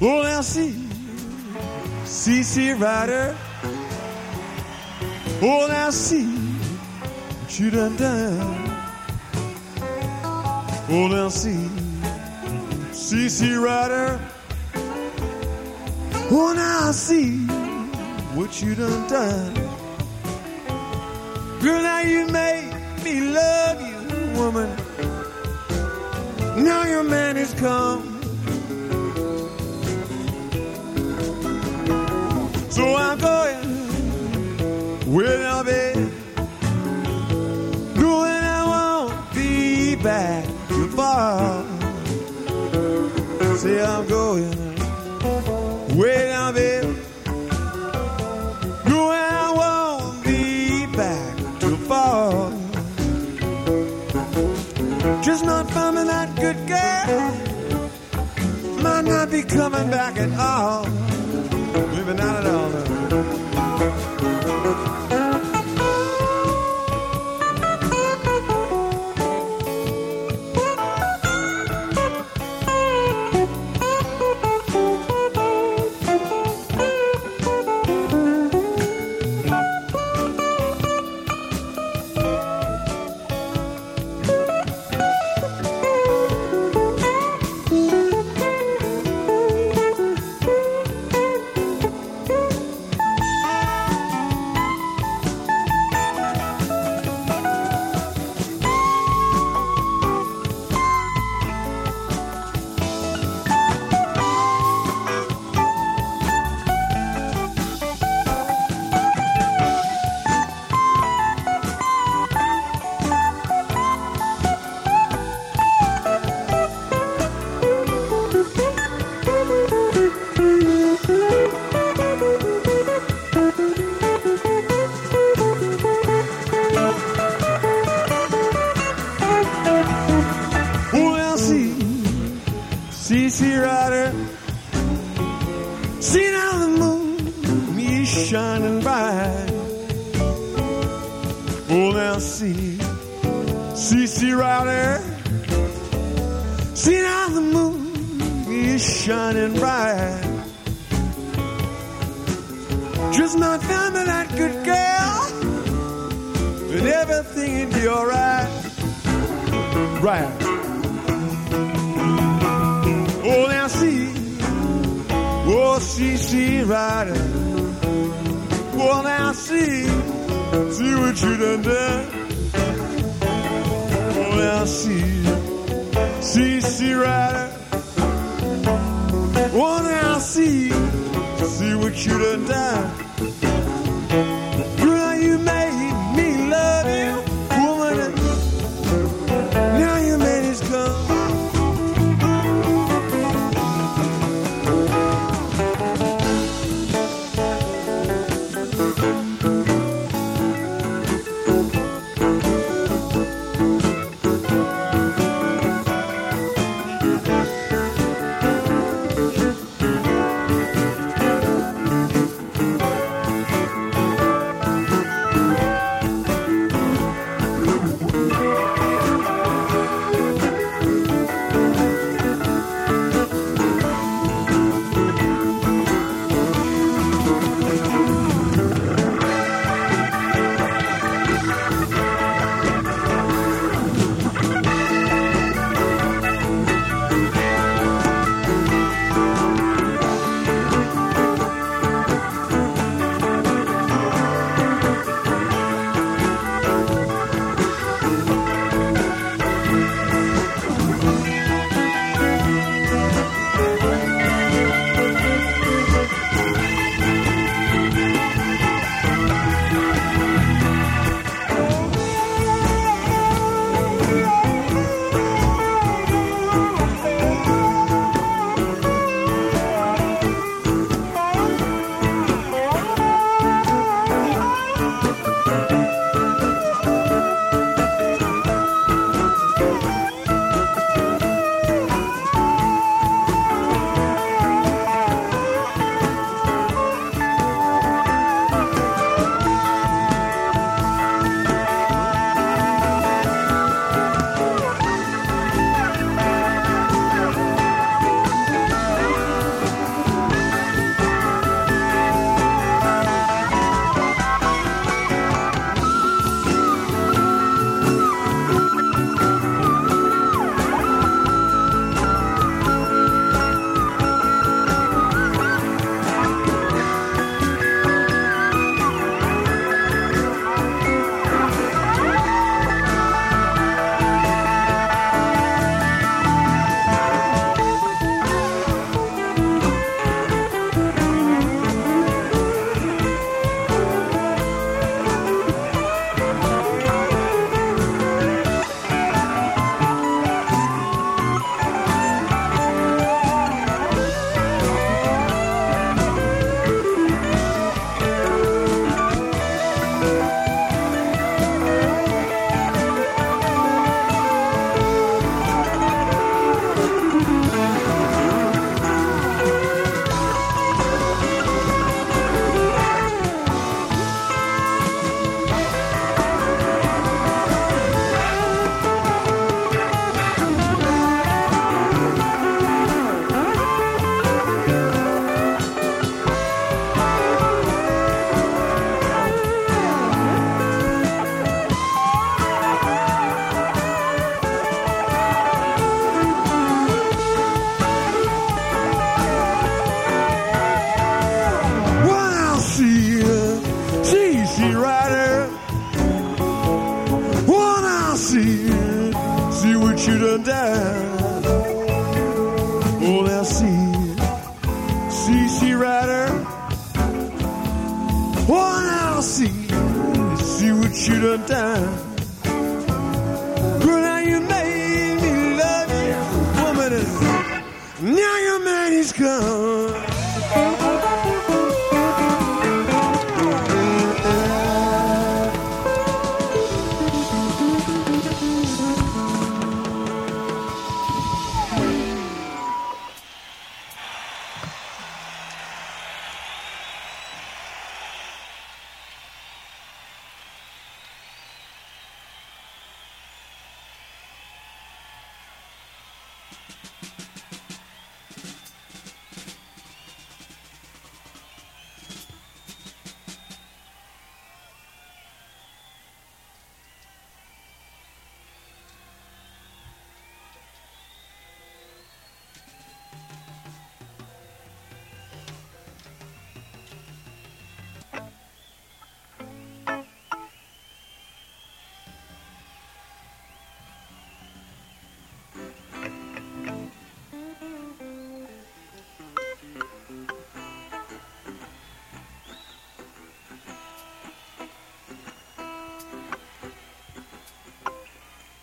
Oh, now see, Rider. Oh, now see what you done done. Oh, now see, Rider. Oh, now I see what you done done. Girl, now you made me love you, woman. Now your man has come. So I'm going without bed. Knowing I won't be back tomorrow. Say I'm going without bed. Knowing I won't be back tomorrow. Just not finding that good girl. Might not be coming back at all. Maybe not at all. C.C. Rider, see now the moon is shining bright. Oh, now see, C.C. Rider, see now the moon is shining bright. Just not found me that good girl, and everything would be alright. Right. Oh, now see, oh, C.C. Rider. Oh, now see what you done done. Oh, now see, C.C. Rider. Oh, now see what you done done. Girl, you made me love you, woman. Now your man has come. CC Rider. One I'll see what you done done. Oh, now see CC Rider. One I'll see what you done done. Girl, now you made me love you, woman. Now your man is gone.